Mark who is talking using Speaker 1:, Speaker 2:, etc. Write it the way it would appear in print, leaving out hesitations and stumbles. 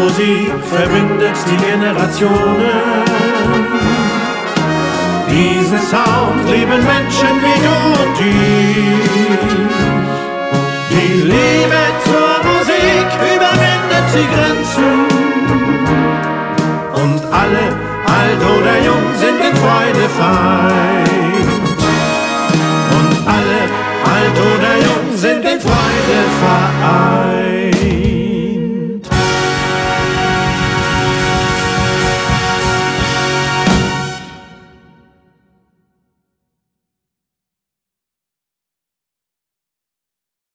Speaker 1: Musik verbindet die Generationen. Diesen Sound lieben Menschen wie du und ich. Die Liebe zur Musik überwindet die Grenzen. Und alle, alt oder jung, sind in Freude vereint. Und alle, alt oder jung, sind in Freude vereint.